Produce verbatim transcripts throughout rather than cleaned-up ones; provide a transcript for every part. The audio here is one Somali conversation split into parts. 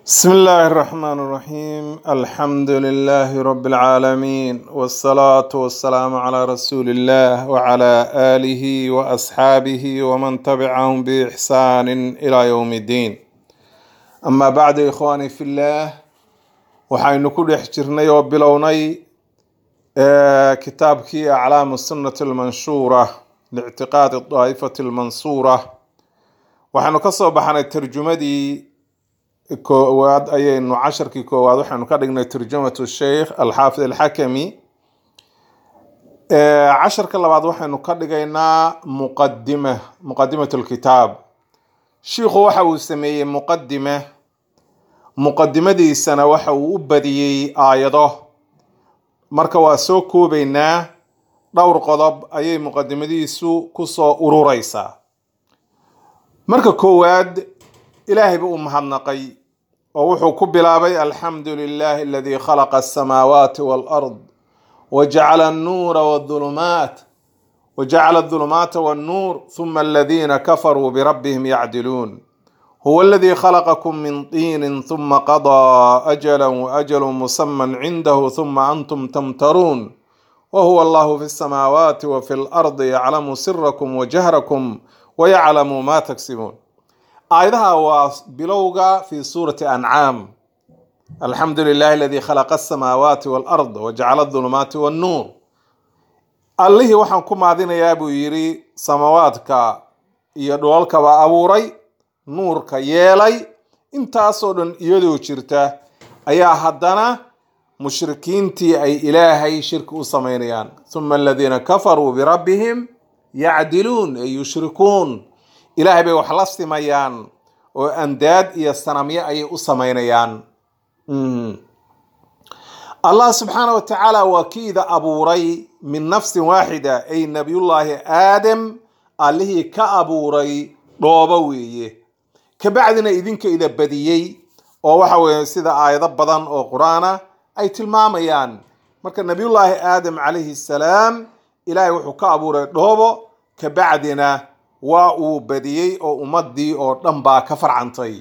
بسم الله الرحمن الرحيم الحمد لله رب العالمين والصلاة والسلام على رسول الله وعلى آله وأصحابه ومن تبعهم بإحسان إلى يوم الدين أما بعد إخواني في الله وحين كل حجرني وبلوني آه كتابك أعلام السنة المنشورة لاعتقاد الطائفة المنصورة وحين كصب عن الترجمة دي كواد أيين عشر كي كواد وحنا كدقنا ترجمة الشيخ الحافظ الحكمي آه عشر كلا بعض وحنا كدقنا مقدمة مقدمة الكتاب شيخ وحو سمي مقدمة مقدمة دي السنة وحو بدي آياته مركوا سوكو بينا دور قضب أي مقدمة دي سو كسو أوروريسا مركا كواد إلهي بأم هنقي ووحو كبلابي الحمد لله الذي خلق السماوات والأرض وجعل النور والظلمات وجعل الظلمات والنور ثم الذين كفروا بربهم يعدلون هو الذي خلقكم من طين ثم قضى أجلا وأجل مسمى عنده ثم أنتم تمترون وهو الله في السماوات وفي الأرض يعلم سركم وجهركم ويعلم ما تكسبون آياتها وبلوغا في سورة أنعام الحمد لله الذي خلق السماوات والأرض وجعل الظلمات والنور الله وحنكم عذين يا أبو يري سماواتك يدوالك وأبوري نورك يالي انت أصلا يدو شرته أيا حدنا مشركين تي أي إلهي شرك أصمينيان ثم الذين كفروا بربهم يعدلون أي يشركون إلهي بي وحلستي ميان وأنداد إيا السنامية أي أسمينيان الله سبحانه وتعالى وكيد أبو ري من نفس واحدة أي نبي الله آدم اللي كأبو ري روبويه كبعدنا إذنك إذا بديي ووحوه سيدة آية ضبضا وقرانا أي تلماميان مركا نبي الله آدم عليه السلام إلهي وحو كأبو ري روبو كبعدنا waa uu badiyay oo ummadii oo dhan baa ka farcantay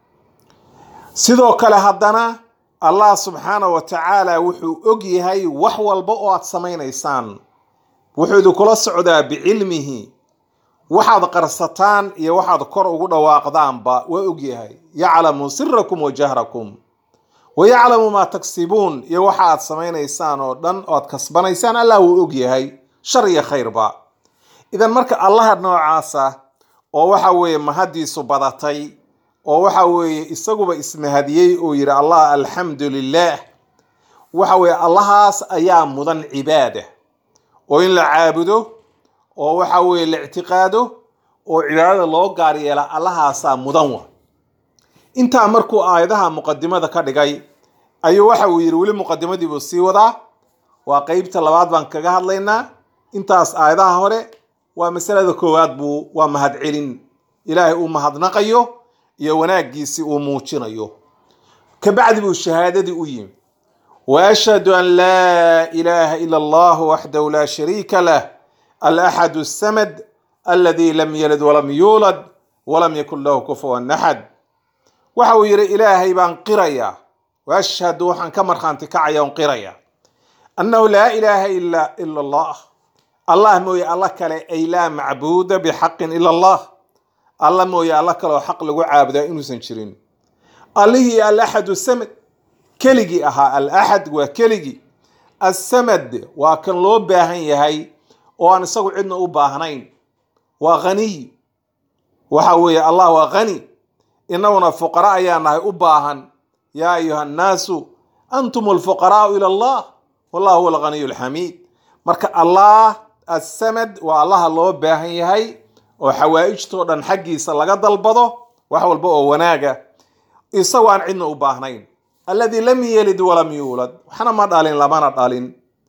sidoo kale haddana Allah subhanahu wa ta'ala wuxuu og yahay wax walba oo aad sameeynaysan wuxuu kula socdaa biilmihi waxaad qarsataan iyo waxaad kor ugu dhawaaqdaanba waa og yahay ya'lamu sirrakum wa jahrakum wa ya'lamu ma taksibun iyo waxaad sameeynaysan oo dhan oo aad kasbanaysaan Allah wuu og yahay shar iyo khayrba إذا مرك الله نوعاسا أو وحوي مهدي سبضتي أو وحوي استجوب اسم هديه ويرى الله الحمد لله وحوي الله أيام مضن عباده وإن لعابده أو وحوي الاعتقاده وعبادة الله قاري لا الله سا مضنوا أنت أمركو آياتها مقدمة ذكر جاي أي وحوي يروي المقدمة دي بالسيوضة وقيبة اللوات بانك جهر لنا أنت أس آياتها هوري ومسألة كواد بو ومهد علين إلهي ومهد نقيه يوناجيسي وموتشنيه كبعد بو الشهادة دي أيم وأشهد أن لا إله إلا الله وحده لا شريك له الأحد السمد الذي لم يلد ولم يولد ولم يكن له كفوا أحد وحوير إلهي بان قرية وأشهد وحن كمر خانتك عيون قرية أنه لا إله إلا إلا الله الله موي الله كلا أي لا معبود بحق إلا الله الله موي الله كلا حق لو عابده إنه سنشرين الله هي الأحد السمد كلجي أها الأحد وكلجي السمد وكان لو باهن يهي وأنا سوي عندنا أباهنين وغني وحوي الله وغني إننا فقراء يا نهي أباهن يا أيها الناس أنتم الفقراء إلى الله والله هو الغني الحميد مرك الله السمد والله الله باهن يهي وحوائجته دن حقيسا لغا دلبدو waxa walba oo wanaaga isagu aan cidna u baahnayn alladhi lam yalid wa lam yulad waxana ma dhalin lamana dhalin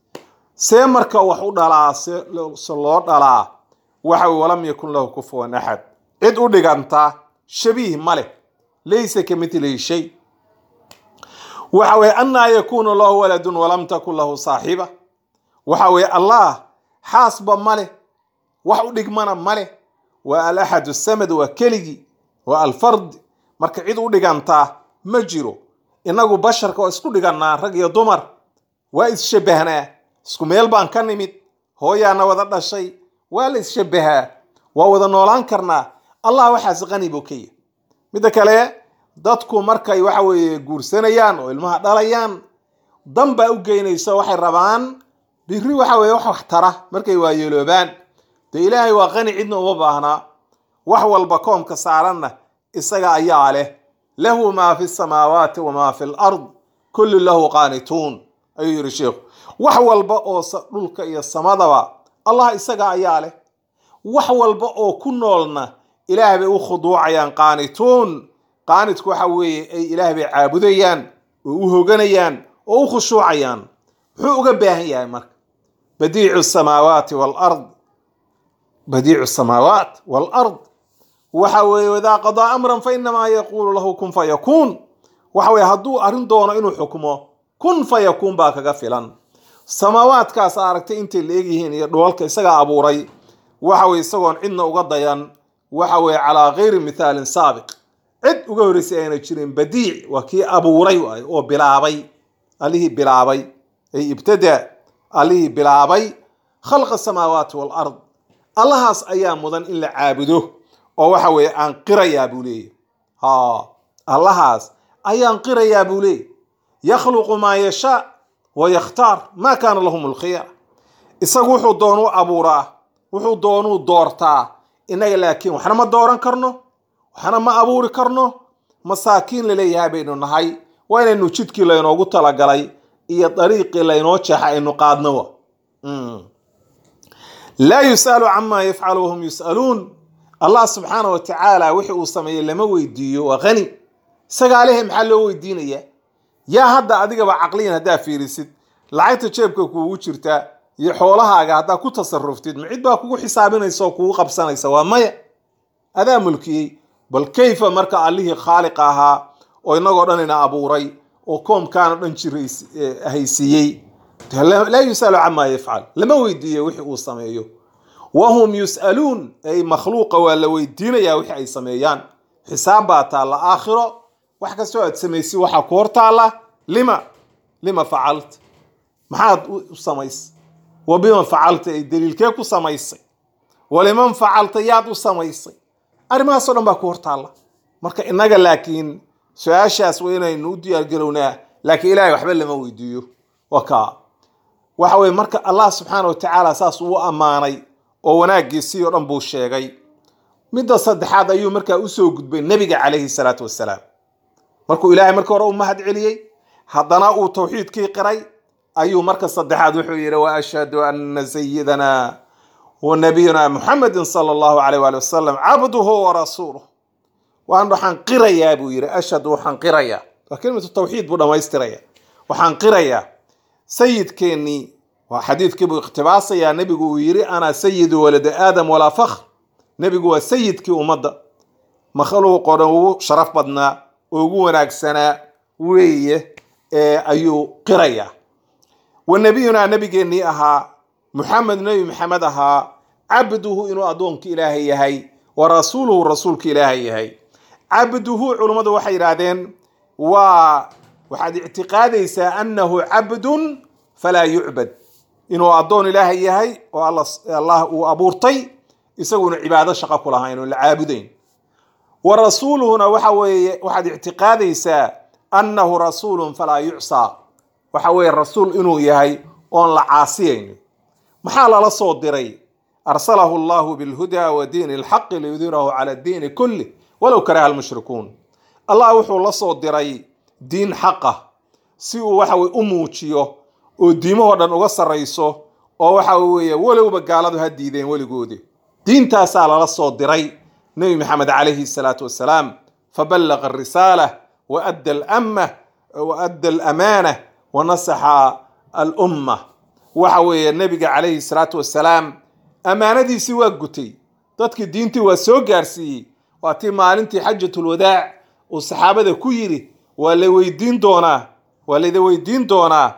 see marka wax u dhalaa se loo dhalaa waxa walam yakun lahu kufuwan ahad cid u dhiganta shabiih male laysa kamithlihi shay waxa way anna yakunu lahu waladun wa lam takun lahu saahiba waxa way allah حاسب ماله وحودك منا ماله والأحد السمد وكلجي والفرد مركعيد ودك أنت ma jiro. inagu basharka waa isku dhigannaa, rag iyo dumar waa isshabahnaa, isku meel baan ka nimid, hooyaana wada dhashay, waa la isshabahaa, waa wada noolaan karnaa. allah waxaas qani buu ka yahay. midda kale dadku markay waxa weeye guursanayaan oo ilmaha dhalayaan dan baa u geynaysa, waxay rabaan biri waxa weeye wax wax tara markay waayeeloobaan. dee ilaahay waa qani, cidna uma baahnaa, wax walba koomka saaranna isaga ayaa leh. lahu maa fi samaawaati wamaa fi lard kullu lahu qaanituun ayuu yidhi sheekhu. wax walba oo dhulka iyo samadaba allah isaga ayaa leh. wax walba oo ku noolna ilaah bay u khuduucayaan, qaanituun. qaanidku waxa weeye ay ilaah bay caabudayaan oo u hoganayaan oo u khushuucayaan. muxuu uga baahan yahay marka? badiicu samaawaati walard, badiicu samaawaat walard waxa weeye wadaa qadaa amran fa inamaa yaquulu lahu kun fayakuun. waxa weeye hadduu arrin doono inuu xukmo, kun fayakuun baa kaga filan. samaawaadkaas aragtay intay la egyihiin iyo dhoolka isagaa abuuray, waxa weeye isagoon cidna uga dayan, waxa weeye calaa gayri mithaalin saabiq, cid uga horreysay ayna jirin. badiic waa kii abuuray oo bilaabay, allihii bilaabay ay ibtada, allihii bilaabay khalqa samaawaati walard. allahaas ayaa mudan in la caabudo oo waxa weeye aan qirayaa buu leeyahy. ha allahaas ayaan qirayaa buu leeyahy. yakhluqu maa yashaa wa yakhtaar maa kaana lahum alkhiyar. isagu wuxuu doonuu abuuraa, wuxuu doonuu doortaa. innaga laakiin waxna ma dooran karno, waxna ma abuuri karno, masaakiin laleeyahay baynu nahay. waa inaynu jidkii laynoogu talagalay iyo dariiqii laynoo jeexa aynu qaadnowa. laa yus'alu camaa yafcalu wahum yus'aluun. allah subxaana wa tacaala wixii uu sameeyey lama weydiiyo, waa qani. isagaa lehe maxaa loo weydiinaya? yaa hadda adigaba caqliyan haddaa fiirisid, lacagta jeebka kuugu jirta iyo xoolahaaga haddaa ku tasaruftid, ma cid baa kugu xisaabinaysa oo kugu qabsanaysa? waa maya, adaa mulkiyey. bal kayfa marka allihii khaaliq ahaa oo inagoo dhan ina abuuray oo koomkaano dhan jira haysiiyey, laa yus'alu camaa yafcal, lama weydiiyo wixii uu sameeyo. wahum yus'aluun, ay makhluuqa waa la weydiinayaa wixii ay sameeyaan. xisaab baa taalla aakhiro, wax kastoo aad samaysid waxaa ku hor taalla. lima lima facalt, maxaad u samaysay? wa bima facalta, ay daliilkee ku samaysay? waliman facalta, yaad u samaysay? arrimahaasoo dhan baa ku hor taalla. marka innaga laakiin su-aashaas waa inaynu u diyaargarownaa, laakiin ilaahay waxba lama weydiiyo. waka waxa weye marka allah subxaana wa tacaala saas uu ammaanay oo wanaaggiisii oo dhan buu sheegay. midda saddexaad ayuu markaa usoo gudbay nebiga calayhi salaatu wassalaam. markuu ilaahay marka hore u mahad celiyey, haddana uu tawxiidkii qiray, ayuu marka saddexaad wuxuu yidhi wa ashhadu anna sayidana wa nabiyuna muxamedin sala allahu calayh waali wasalam cabduhu wa rasuuluh. waan waxaan qirayaa buu yidhi, ashhadu waxaan qirayaa, waa kelimatu tawxiid buu dhammaystiraya. waxaan qirayaa sayidkeennii, waa xadiidkii buu iqhtibaasayaa. nebigu uu yidhi ana sayidu waladi aadam walaa fakhr. nebigu waa sayidkii ummadda, makhluuqoo dhan ugu sharaf badnaa, ugu wanaagsanaa weeye ee ayuu qirayaa. wa nabiyunaa nabigeennii ahaa, muxamed nebi maxamed ahaa, cabduhu inuu addoonka ilaahay yahay, wa rasuuluhu rasuulka ilaahay yahay. cabduhu culummadu waxay yidhaahdeen waa waxaad ictiqaadaysaa annahu cabdun falaa yucbad, inuu addoon ilaahay yahay oo allah uu abuurtay, isaguna cibaado shaqo ku lahayn oo la caabudayn. wa rasuuluhuna waxa weeye waxaad ictiqaadaysaa annahu rasuulun falaa yucsaa, waxa weeye rasuul inuu yahay oon la caasiyaynin. maxaa lala soo diray? arsalahu allahu bilhudaa wa diini alxaqi liyudhirahu cala diini kulli walow karaha almushrikuun. allah wuxuu la soo diray diin xaqa si uu waxa weye u muujiyo oo diimahoo dhan uga sarrayso, oo waxa weeye walowba gaaladu ha diideen weligoodi. diintaasaa lala soo diray nebi maxamed calayhi salaatu wassalaam. faballaqa arisaalah wa adda alamma wa adda alamaanah wa nasaxa alumma. waxa weeye nebiga calayhi salaatu wassalaam ammaanadiisii waa gutay, dadkii diintii waa soo gaarsiiyey. waa tii maalintii xajatulwadaac uu saxaabada ku yidhi waa la weydiin doonaa, waa layda weydiin doonaa,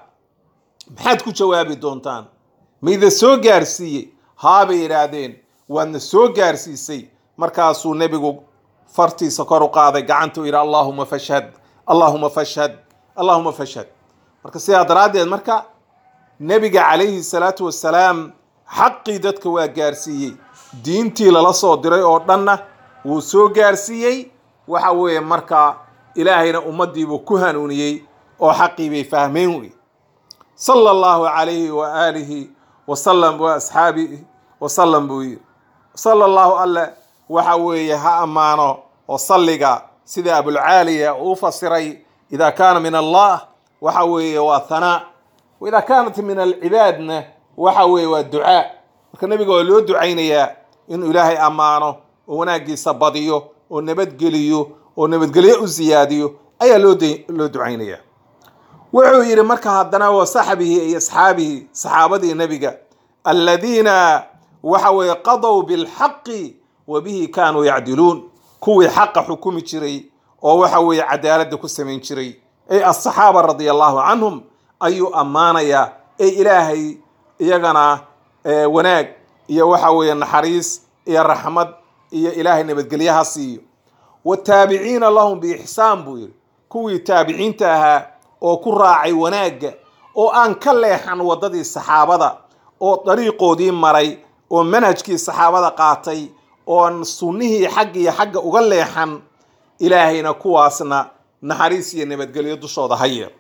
maxaad ku jawaabi doontaan? mayda soo gaarsiiyey? haabay yidhaahdeen, waadna soo gaarsiisay. markaasuu nebigu fartiisa kor u qaaday, gacantuu yidhi allaahuma fashhad, allahuma fashhad allahuma fashhad. marka sidaa daraaddeed marka nebiga calayhi salaatu wassalaam xaqii dadka waa gaarsiiyey, diintii lala soo diray oo dhanna wuu soo gaarsiiyey. waxa weeye marka ilaahayna ummaddiibuu ku hanuuniyey oo xaqii bay fahmeen wey. sala allahu calayhi wa aalihi wasalam wa asxaabihi wasalam buu yiri. sala allahu alle waxa weeye ha ammaano oo salliga sida abulcaaliya uu fasiray idaa kaana min allah waxa weeye waa hanaa, waidaa kaanat min alcibaadna waxa weeye waa ducaa. marka nebiga waa loo ducaynayaa inuu ilaahay ammaano oo wanaagiisa badiyo oo nabadgeliyo oo nabadgelyo u siyaadiyo ayaa loo loo ducaynayaa. wuxuu yidhi marka haddana wa saxbihi iyo asxaabihi saxaabadii nebiga aladiina waxa weeye qadow bilxaqi wa bihi kaanuu yacdiluun, kuwii xaqa xukumi jiray oo waxa weeye cadaaladda ku samayn jiray ay asaxaaba radia allahu canhum ayuu ammaanayaa. ay ilaahay iyagana wanaag iyo waxa weeye naxariis iyo raxmad iyo ilaahay nabadgelyaha siiyo. wataabiciina lahum biixsaan buu yidhi, kuwii taabiciinta ahaa oo ku raacay wanaagga oo aan ka leexan waddadii saxaabada oo dariiqoodii maray oo manhajkii saxaabada qaatay oon sunnihii xagga iyo xagga uga leexan, ilaahayna kuwaasna naxariis iyo nabadgelyo dushooda haya.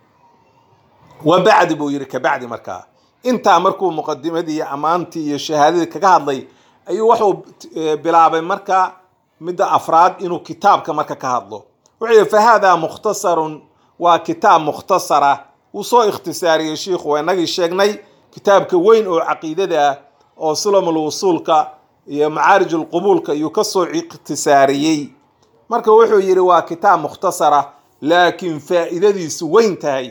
wa bacdi buu yidhi kabacdi markaa intaa markuu muqadimadii iyo ammaantii iyo shahaadadii kaga hadlay ayuu wuxuu bilaabay marka midda afraad inuu kitaabka marka ka hadlo. wuxuu yidhi fa haadaa mukhtasarun, waa kitaab mukhtasara wuu soo ikhtisaariyey shiikhu. waa inagii sheegnay kitaabka weyn oo caqiidada ah oo sulamul wusuulka iyo macaarij ulqubuulka iyuu ka soo ikhtisaariyey. marka wuxuu yidhi waa kitaab mukhtasara laakiin faa'iidadiisu weyn tahay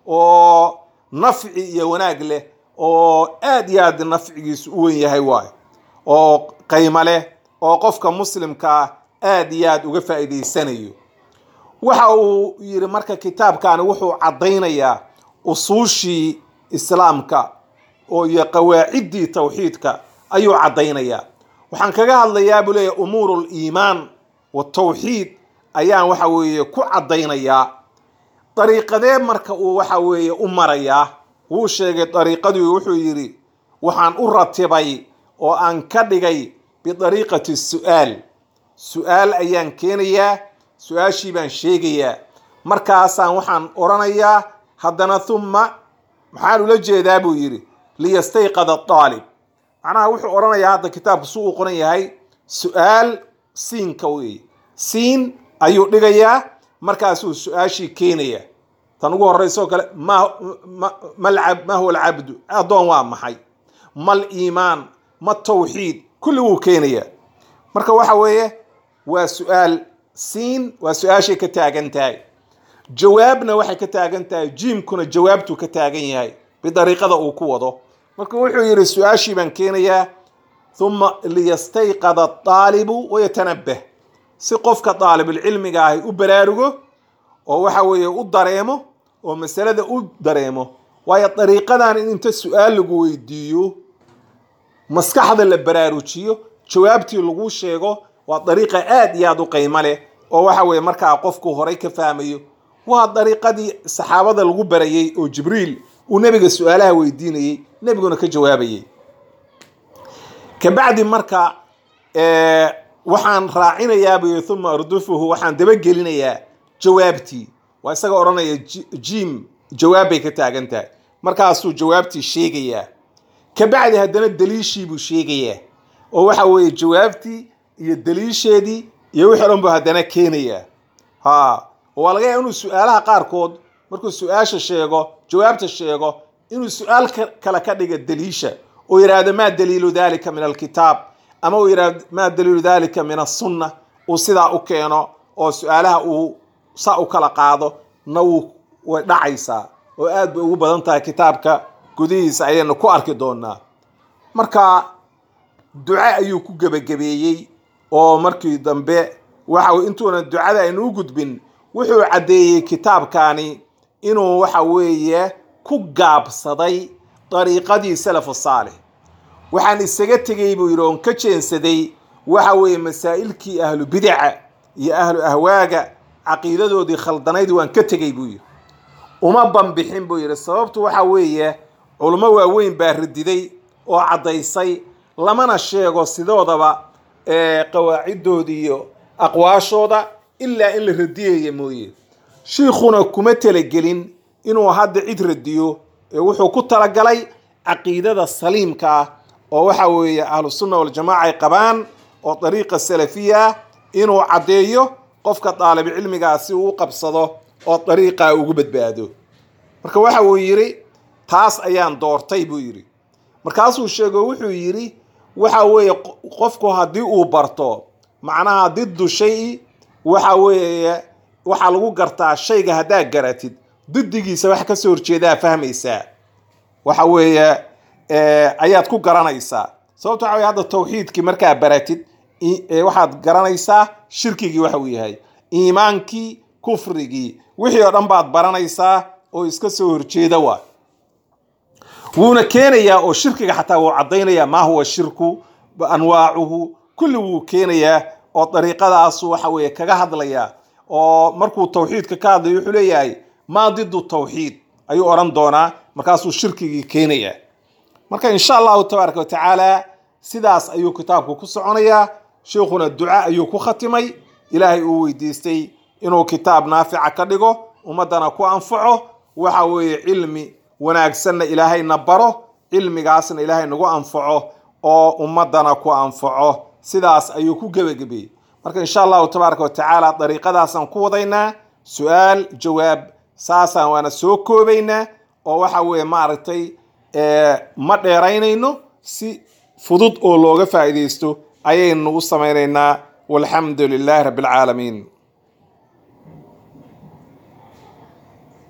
oo nafci iyo wanaag leh oo aad iyo aad nafcigiisu u weyn yahay waayo oo qiimo leh oo qofka muslimkaa aad iyo aad uga faa'iidaysanayo. waxa uu yidhi marka kitaabkani wuxuu caddaynayaa usuushii islaamka oo iyo qawaaciddii tawxiidka ayuu caddaynayaa. waxaan kaga hadlayaa buu leeyahay umuuru liimaan watawxiid ayaan waxa weeye ku caddaynayaa. dariiqadee marka uu waxa weeye u marayaa wuu sheegay dariiqadii. wuxuu yidhi waxaan u ratibay oo aan ka dhigay bidariiqati su'aal, su'aal ayaan keenayaa, su-aashii baan sheegayaa, markaasaan waxaan oranayaa haddana thumma maxaan ula jeedaa buu yidhi liyastayqada aalib. macnaha wuxuu oranayaa hadda kitaabku suu u qoran yahay su-aal siinka weeye, siin ayuu dhigayaa markaasuu su-aashii keenayaa. tan ugu horeyso kale ma ma huwa alcabdu, addoon waa maxay, mal iimaan, ma tawxiid, kulli wuu keenayaa. marka waxa weeye waa su-aal, siin waa su-aashay ka taagan tahay, jawaabna waxay ka taagan tahay, jiimkuna jawaabtuu ka taagan yahay bidariiqada uu ku wado. marka wuxuu yidhi su-aashii baan keenayaa thumma liyastayqada aalibu wayatanabbah, si qofka daalibulcilmiga ahi u baraarugo oo waxa weeye u dareemo oo masalada u dareemo. waayo dariiqadan in inta su-aal lagu weydiiyo maskaxda la baraarujiyo jawaabtii lagu sheego waa dariiqa aad iyo aad u qiimo leh oo waxa weeye markaa qofku horay ka fahmayo. waa dariiqadii saxaabada lagu barayay oo jibriil uu nebiga su-aalaha weydiinayey nebiguna ka jawaabayay. kabacdi marka waxaan raacinayaa buy thumma ardufuhu, waxaan dabagelinayaa jawaabtii. waa isaga odhanaya jiim jawaab bay ka taagan tahay, markaasuu jawaabtii sheegayaa. kabacdi haddana daliishii buu sheegayaa oo waxa weeye jawaabtii iyo daliisheedii iyo wixii dhan buu haddana keenayaa. ha waa laga yaaba inuu su-aalaha qaarkood markuu su-aasha sheego jawaabta sheego inuu su-aal kale ka dhiga daliisha oo yidhaahdo maa daliilu dalika min alkitaab, ama uu yidhaahdo maa daliilu dalika min asunna, uu sidaa u keeno oo su-aalaha uu saa u kala qaado na wuu way dhacaysaa oo aad bay ugu badan tahay kitaabka gudihiisa ayaynu ku arki doonaa. marka duco ayuu ku gebagabeeyey oo markii dambe waxa intuuna ducada aynu u gudbin wuxuu caddeeyey kitaabkani inuu waxa weeye ku gaabsaday dariiqadii salafu saalix. waxaan isaga tegey buu yidhi oon ka jeensaday waxa weeye masaa'ilkii ahlu bidaca iyo ahlu ahwaaga caqiidadoodii khaldanayd waan ka tegey buu yidhi uma banbixin buu yidhi sababtu waxa weeye culummo waaweyn baa rididay oo caddaysay lamana sheego sidoodaba qawaacidooda iyo aqwaashooda ilaa in la radiyaya mooye shiikhuna kuma talagelin inuu hadda cid radiyo ee wuxuu ku talagalay caqiidada saliimka ah oo waxa weeye ahlu sunna wal jamaa ay qabaan oo dariiqa salafiya inuu cadeeyo qofka daalib cilmigaasi uu qabsado oo dariiqa ugu badbaado marka waxa uu yiri taas ayaan doortay buu yiri markaasuu sheego wuxuu yiri waxa weeye qofku hadii uu barto macnaha diddu shay waxa weeye waxa lagu gartaa shayga hadaa garatid diddigiisa wax ka soo horjeeda fahmaysaa waxa weeye ee ayaad ku garanaysaa sababtoo ah hadda tawxiidkii markaa baratid waxaad garanaysaa shirkigii waxa uu yahay iimaankii kufrigii wixii oo dhan baad baranaysaa oo iska soo horjeeda waa wuuna keenayaa oo shirkiga xataa uu cadeynaya ma huwa shirku anwaacuhu kulli wuu keenayaa oo dariiqadaas waxa weeye kaga hadlaya oo markuu tawxiidka ka hadlayo wuxuu leeyahay ma diddu tawxiid ayuu oran doonaa markaasuu shirkigii keenayaa marka insha Allah tabaaraka wa taala sidaas ayuu kitaabku ku soconayaa sheekhuna duca ayuu ku khatimay ilaahay uu weydiistay inuu kitaab naafica ka dhigo ummadana ku anfaco waxa weeye cilmi wanaagsanna ilaahayna baro cilmigaasna ilaahay nagu anfaco oo ummadana ku anfaco sidaas ayuu ku gabagabay marka insha Allah tabaaraka wa taala dariiqadaasan ku wadaynaa su'aal jawaab saasan waana soo koobaynaa oo waxa weeye maaragtay ee ma dheeraynayno si fudud oo looga faa'iideysto ayaynu u sameeynaa walhamdulillahi rabbil alamin